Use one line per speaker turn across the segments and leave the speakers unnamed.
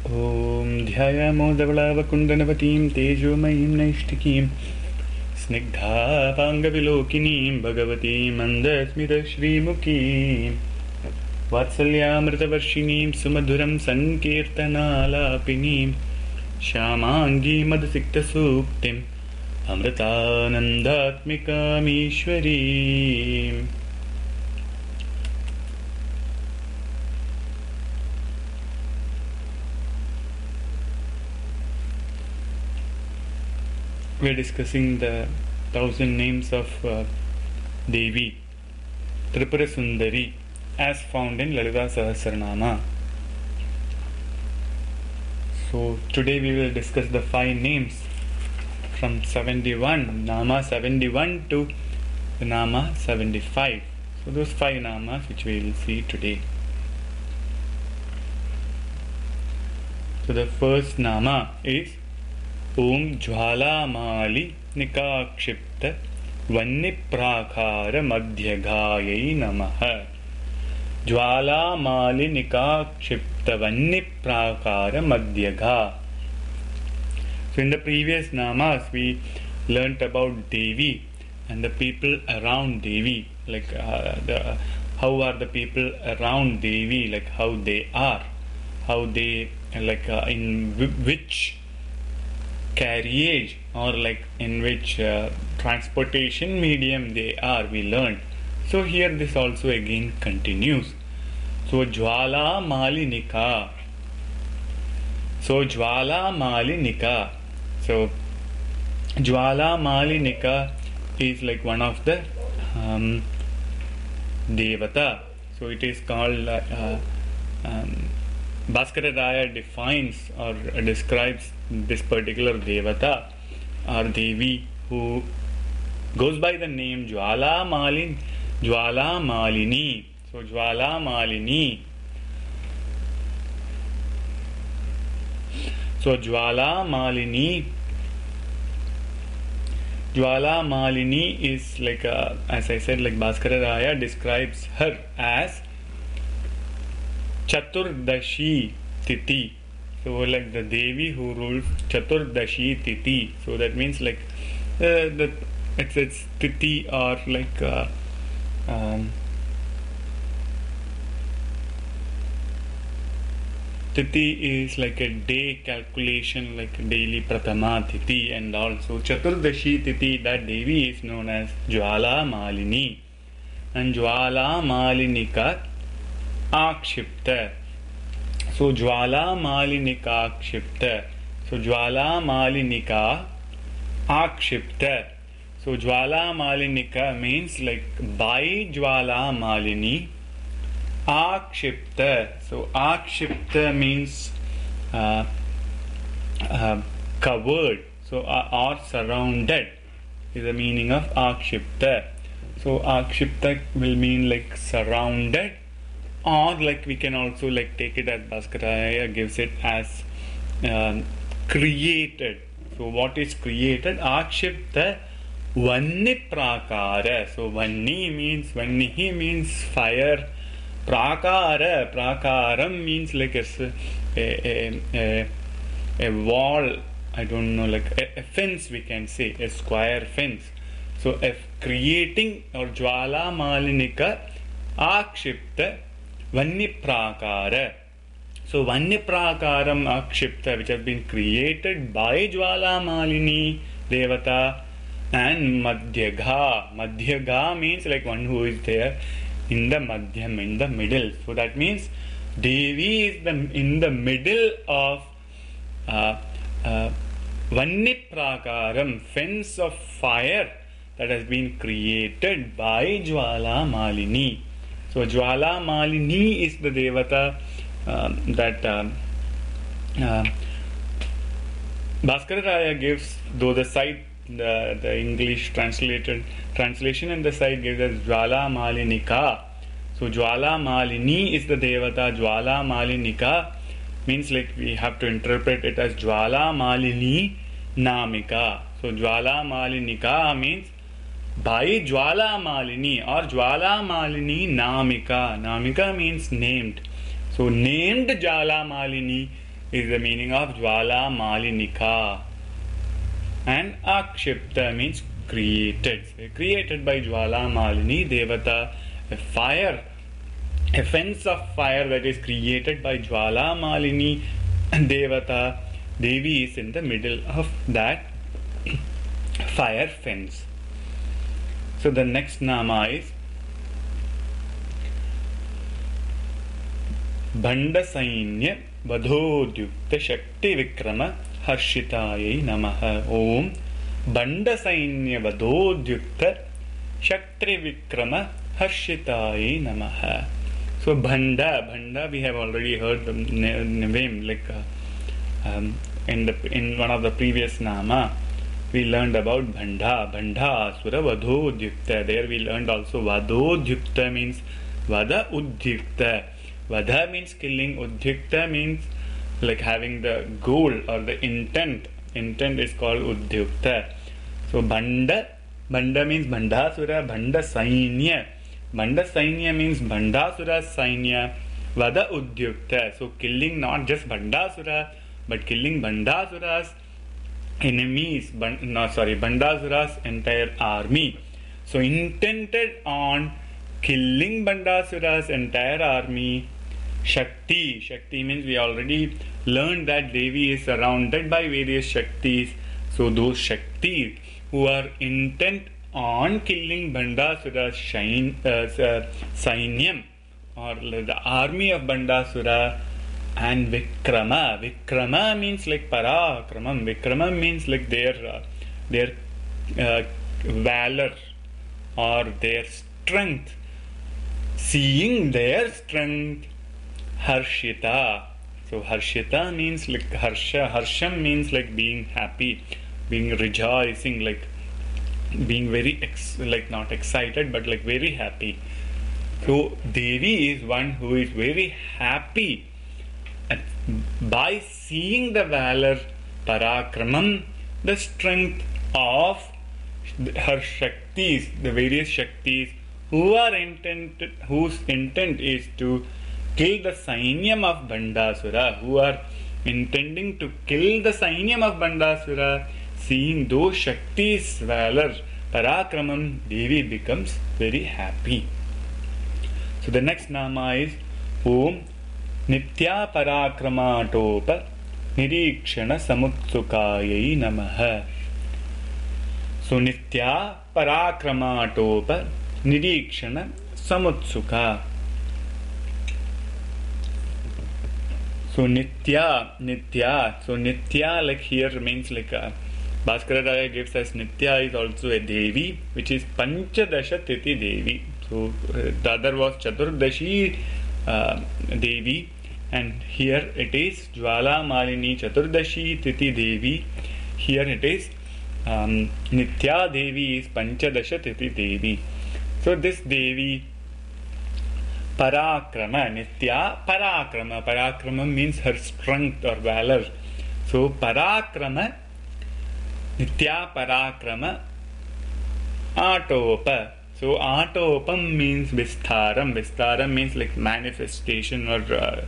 Om ध्यायामोदवलावकुण्डनवतीं तेजोमयीं नैष्ठिकीं स्निग्धापाङ्गविलोकिनीं भगवतीं मन्दस्मितश्रीमुखीं वात्सल्यामृतवर्षिणीं सुमधुरं सङ्कीर्तनालापिनीं श्यामाङ्गीमदसिक्तसूक्तिम् अमृतानन्दात्मिकामीश्वरीम्. We're discussing the 1000 names of Devi Tripura Sundari as found in Lalita Sahasranama. So today we will discuss the 5 names from 71, Nama 71 to Nama 75. So those 5 namas which we will see today. So the first nama is Om Jwalamali Nikakshipta Vanniprakhara Madhyagayai Namaha. Jwalamali Nikakshipta Vanniprakhara Madhyaga. So in the previous namas we learnt about Devi and the people around Devi, like how are the people around Devi, like how they are, how they like in which carriage or like in which transportation medium they are, we learned. So here this also again continues. So Jwala Malinika. So Jwala Malinika. So Jwala Malinika is like one of the Devata. So it is called Bhaskara Raya defines or describes this particular Devata or Devi who goes by the name Jwala Malini. So Jwala Malini. So Jwala Malini. Jwala Malini is like as I said, like Bhaskara Raya describes her as Chaturdashi Titi. So like the Devi who rules Chaturdashi Titi. So that means like it's Titi or like Titi is like a day calculation, like daily Pratama Titi, and also Chaturdashi Titi, that Devi is known as Jwala Malini. And Jwala Malinika Akshipta. So Jwala Malinika Akshipta. So Jwala Malinika Akshipta. So Jwala Malinika means like by Jwala Malini Akshipta. So Akshipta means covered. So or surrounded is the meaning of Akshipta. So Akshipta will mean like surrounded, or like we can also like take it as Bhaskara Raya gives it as created. So what is created? Akshipta Vanniprakara. So Vanni means fire. Prakaram means like a wall. I don't know, like a fence we can say, a square fence. So creating or Jwala Malinika Akshipta Vanniprakara. So Vanniprakaram Akshipta, which has been created by Jwala Malini Devata, and Madhyaga. Madhyaga means like one who is there in the Madhyam, in the middle. So that means Devi is in the middle of Vanniprakaram, fence of fire that has been created by Jwala Malini. So Jwala Malini is the Devata that Bhaskara Raya gives, though the site, the English translation in the site gives us Jwala Malinika. So Jwala Malini is the Devata. Jwala Malinika means like we have to interpret it as Jwala Malini Namika. So Jwala Malinika means by Jwala Malini or Jwala Malini Namika. Namika means named. So named Jwala Malini is the meaning of Jwala Malinika. And Akshipta means created. So, created by Jwala Malini Devata, a fire, a fence of fire that is created by Jwala Malini Devata. Devi is in the middle of that fire fence. So the next nama is Bhandasainya Vadhodyukta Shakti Vikrama Harshitayai Namaha. Om Bhandasainya Vadhodyukta Shakti Vikrama Harshitayai Namaha. So Bhanda we have already heard the name, like in one of the previous nama we learned about Bhanda Asura Vadhodyukta. There we learned also Vadhodyukta means Vada Udhyukta. Vada means killing, Udhyukta means like having the goal or the intent. Intent is called Udhyukta. So Bhanda means Bhandasura, Bhanda Sainya. Bhanda Sainya means Bhandasura Sainya, Vada Udhyukta. So killing not just Bhandasura, but killing Bhandasura's enemies, Bhandasura's entire army. So intended on killing Bhandasura's entire army. Shakti means we already learned that Devi is surrounded by various Shaktis. So those Shaktis who are intent on killing Bhandasura's Sainyam, or the army of Bhandasura. And Vikrama means like Parakramam. Vikrama means like their valor or their strength. Seeing their strength, Harshita. So Harshita means like Harsham means like being happy, being rejoicing, like being very not excited but like very happy. So Devi is one who is very happy by seeing the valor, Parakramam, the strength of her Shaktis, the various Shaktis whose intent is to kill the Sainyam of Bhandasura, who are intending to kill the Sainyam of Bhandasura. Seeing those Shaktis' valor, Parakramam, Devi becomes very happy. So the next nama is Om Nitya Parakramatopa Nirikshana Samutsukayai Namaha. So Nitya Parakramatopa Nirikshana Samutsuka. So Nitya. So Nitya, like here means like Bhaskaracharya gives us Nitya is also a Devi, which is Panchadasha Titi Devi. So the other was Chaturdashi Devi, and here it is Jwala Malini Chaturdashi Titi Devi. Here it is Nitya Devi is Panchadasha Titi Devi. So this Devi Parakrama, Nitya Parakrama. Parakrama means her strength or valor. So Parakrama, Nitya Parakrama Atopa. So Atopam means Vistaram. Vistaram means like manifestation or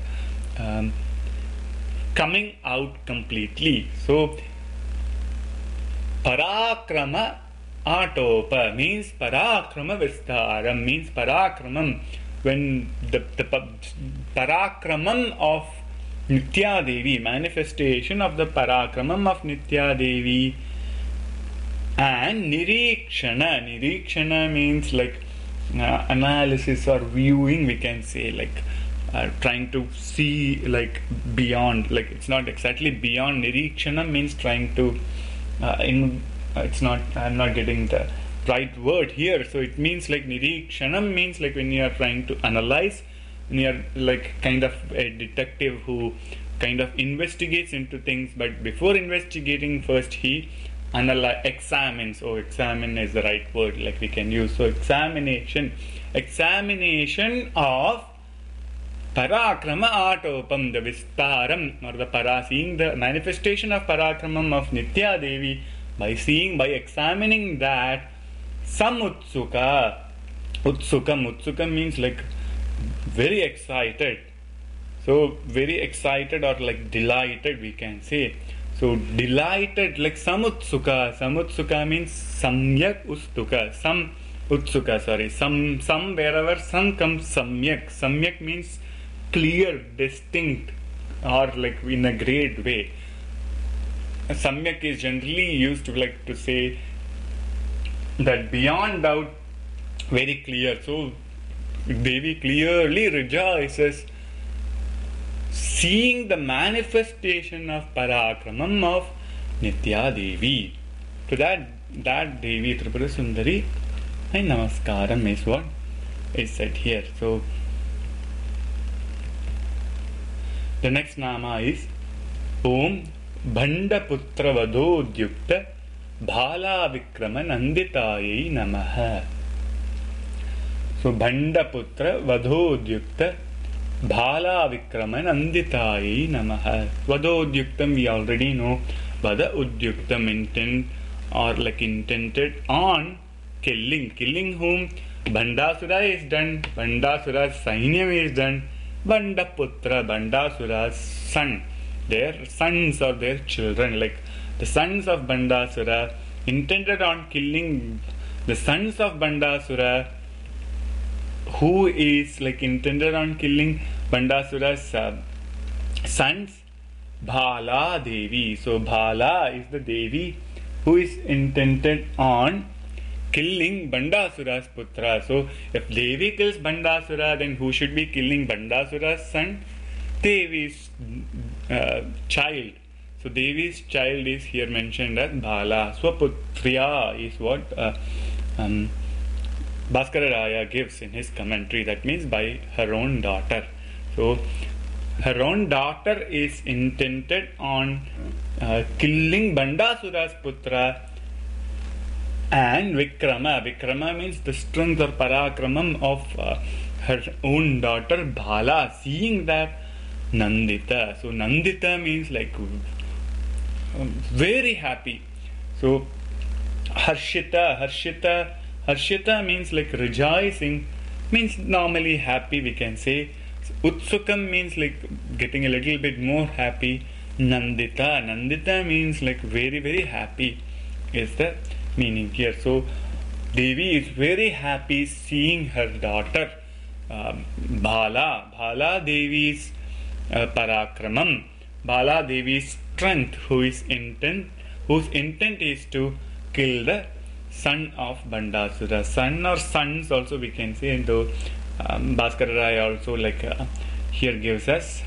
coming out completely. So Parakrama Atopa means Parakrama Vistaram, means Parakramam. When the Parakramam of Nitya Devi, manifestation of the Parakramam of Nitya Devi, and Nirikshana means like analysis or viewing, we can say, like trying to see like beyond, like it's not exactly beyond. Nirikshana means trying to I'm not getting the right word here. So it means like Nirikshanam means like when you are trying to analyze, when you are like kind of a detective who kind of investigates into things, but before investigating first he examines. Oh, examine is the right word like we can use. So examination of Parakrama Atopam, the Vistaram or the seeing the manifestation of Parakramam of Nitya Devi, by examining that. Samutsuka. Utsuka means like very excited. So very excited or like delighted we can say. So delighted like samutsuka. Samutsuka means samyak ustuka. Some utsuka, sorry. Some wherever some comes samyak. Samyak means clear, distinct, or like in a great way. Samyak is generally used to like to say that beyond doubt, very clear. So Devi clearly rejoices seeing the manifestation of Parakramam of Nitya Devi. To that Devi Tripura Sundari and Namaskaram is what is said here. So the next nama is Om Bhandaputra Vadhodyukta Bhala Vikrama Nanditaye Namaha. So Bhandaputra Vadhodyukta Bhala Vikrama Nanditaye Namaha. Vadhodyuktam we already know. Vada Udyuktam intent or like intended on killing. Killing whom? Bhandasura is done. Bhandasura's Sainyam is done. Bhandaputra, Bhandasura's son. Their sons or their children. Like the sons of Bhandasura intended on killing the sons of Bhandasura. Who is like intended on killing Bhandasura's sons? Bhala Devi. So Bhala is the Devi who is intended on killing Bhandasura's putra. So if Devi kills Bhandasura, then who should be killing Bhandasura's son? Devi's child. So Devi's child is here mentioned as Bhala. Swaputriya is what Bhaskara Raya gives in his commentary. That means by her own daughter. So her own daughter is intended on killing Bhandasura's putra and Vikrama. Vikrama means the strength or parakramam of her own daughter Bhala. Seeing that Nandita. So Nandita means like very happy. So Harshita means like rejoicing, means normally happy we can say. Utsukam means like getting a little bit more happy. Nandita means like very very happy is the meaning here. So Devi is very happy seeing her daughter Bhala Devi's parakramam, Bhala Devi's strength, whose intent is to kill the son of Bhandasura. Son or sons also we can say, and though Bhaskara Raya also like here gives us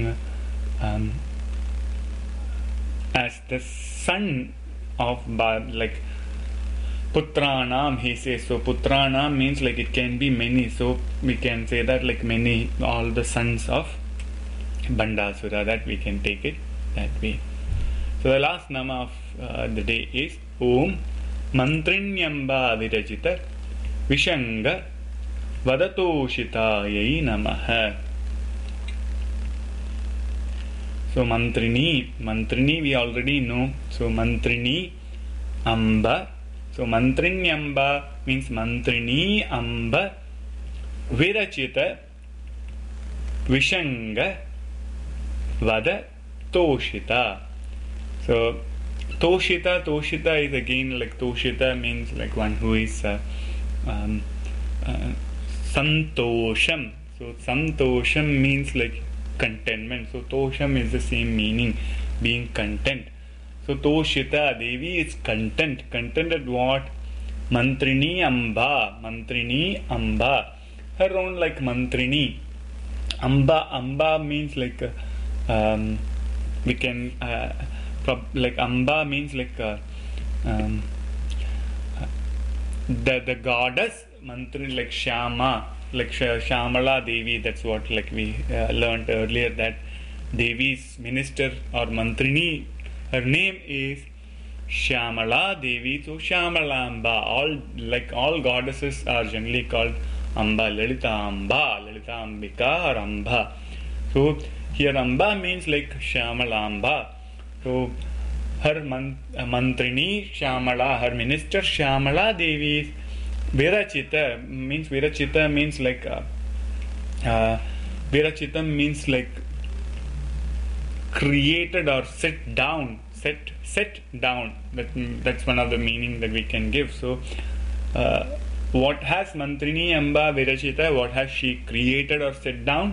as the son of like Putranam, he says. So Putranam means like it can be many, so we can say that like many, all the sons of Bhandasura, that we can take it that way. So the last nama of the day is Om Mantrinyamba Virajita Vishanga Vadatoshitayai Namaha. So Mantrini we already know. So Mantrini Amba. So Mantrinyamba means Mantrini Amba Virachita Vishanga Vada Toshita. So Toshita is again like Toshita means like one who is Santosham. So Santosham means like contentment. So Tosham is the same meaning, being content. So Toshita Devi is content. Content at what? Mantrini Amba. Her own like Mantrini. Amba means like we can like Amba means like the goddess Mantri, like Shama, like Shamala Devi. That's what like we learned earlier, that Devi's minister or Mantrini, her name is Shamala Devi. So Shamalamba. All goddesses are generally called Amba, Lalita Ambika or Amba. So here Amba means like Shamalamba. So her Mantrini Shamala, her minister Shamala Devi is Virachita means like Virachitam means like created or set down. Set down. That's one of the meaning that we can give. So, what has Mantrini Amba Virachita? What has she created or set down?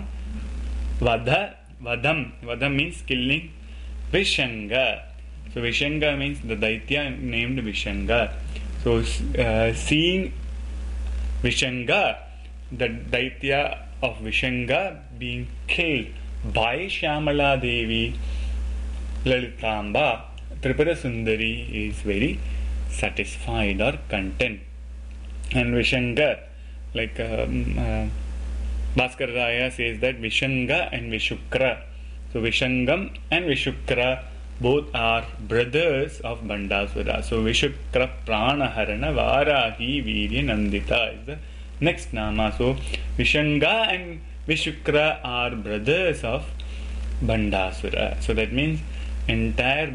Vadam means killing. Vishanga. So Vishanga means the Daitya named Vishanga. So seeing Vishanga, the Daitya of Vishanga being killed by Shyamala Devi, Lalitamba, Tripura Sundari is very satisfied or content. And Vishanga, like Bhaskar Raya says that Vishanga and Vishukra. So Vishangam and Vishukra both are brothers of Bandasura. So Vishukra Pranaharana Varahi Virya Nandita is the next nama. So Vishanga and Vishukra are brothers of Bandasura. So that means entire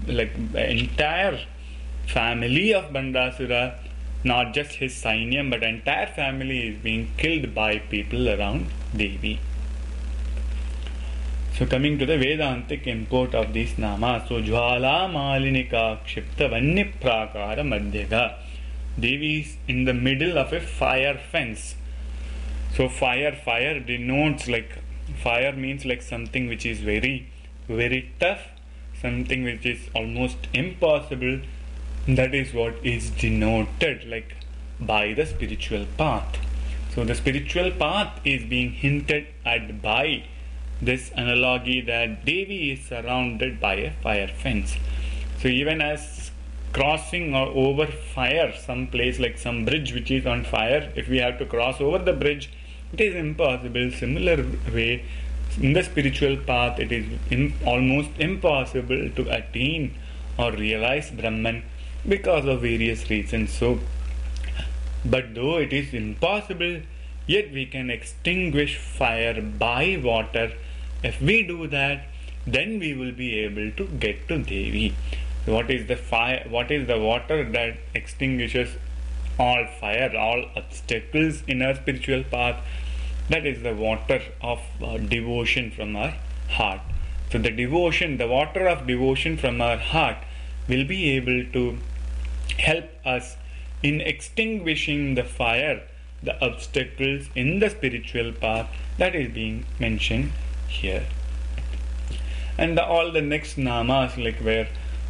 family of Bandasura, not just his Sainyam, but entire family is being killed by people around Devi. So coming to the Vedantic import of these namas. So Jwala Malinika Kshipta Vanyaprakara Madhyaga. Devi is in the middle of a fire fence. So fire denotes like, fire means like something which is very, very tough, something which is almost impossible. That is what is denoted like by the spiritual path. So the spiritual path is being hinted at by this analogy that Devi is surrounded by a fire fence. So even as crossing or over fire, some place like some bridge which is on fire, if we have to cross over the bridge, it is impossible. Similar way, in the spiritual path, it is almost impossible to attain or realize Brahman because of various reasons. So, but though it is impossible, yet we can extinguish fire by water. If we do that, then we will be able to get to Devi. What is the fire? What is the water that extinguishes all fire, all obstacles in our spiritual path? That is the water of devotion from our heart. So the devotion, the water of devotion from our heart will be able to help us in extinguishing the fire, the obstacles in the spiritual path that is being mentioned here. And all the next namas, like where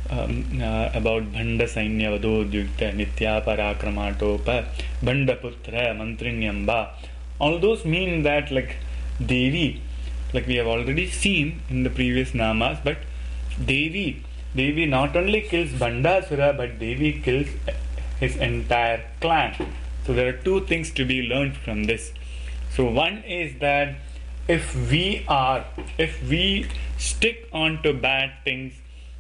about Bhanda Sainya Vadodyukta Nitya Parakramaatopa Bhanda Putra Mantrinyamba, all those mean that like Devi, like we have already seen in the previous namas, but Devi not only kills Bandasura, but Devi kills his entire clan. So there are two things to be learned from this. So one is that if we stick on to bad things,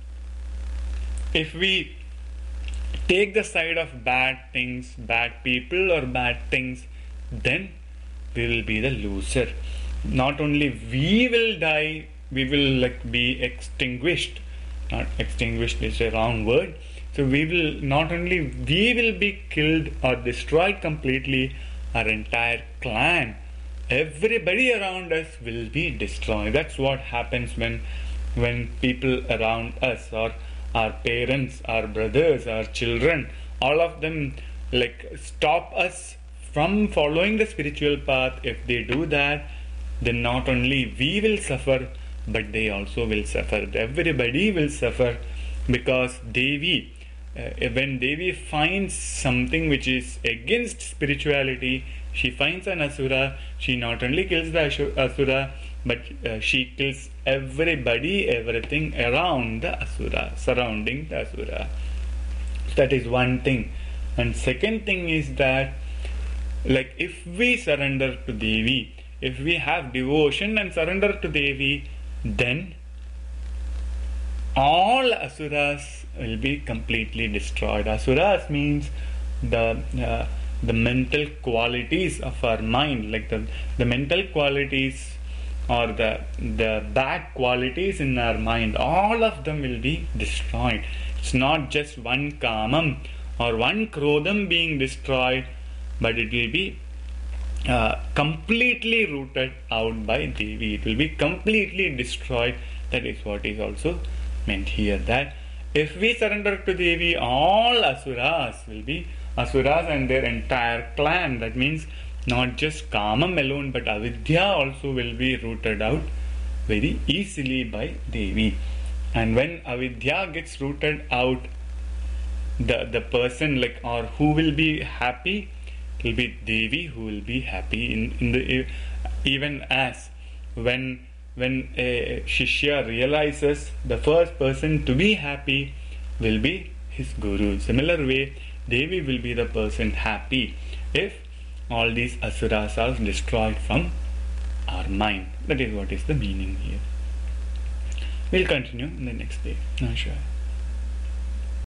if we take the side of bad things, bad people or bad things, then we will be the loser. Not only we will die, we will like be extinguished. Not extinguished is a wrong word. So we will be killed or destroyed completely. Our entire clan, everybody around us will be destroyed. That's what happens when people around us, or our parents, our brothers, our children, all of them like stop us from following the spiritual path. If they do that, then not only we will suffer, but they also will suffer. Everybody will suffer, because Devi, when Devi finds something which is against spirituality, she finds an asura, she not only kills the asura, but she kills everybody, everything around the asura, surrounding the asura. That is one thing. And second thing is that, like, if we surrender to Devi, if we have devotion and surrender to Devi, then all asuras will be completely destroyed. Asuras means the mental qualities of our mind, like the mental qualities or the bad qualities in our mind, all of them will be destroyed. It's not just one kamam or one krodham being destroyed, but it will be completely rooted out by Devi. It will be completely destroyed. That is what is also meant here. That if we surrender to Devi, all asuras will be asuras and their entire clan. That means not just Kamam alone, but avidya also will be rooted out very easily by Devi. And when avidya gets rooted out, the person like or who will be happy, it will be Devi who will be happy in the even as when a Shishya realizes, the first person to be happy will be his Guru. Similar way, Devi will be the person happy if all these asuras are destroyed from our mind. That is what is the meaning here. We'll continue in the next day. Namaskar.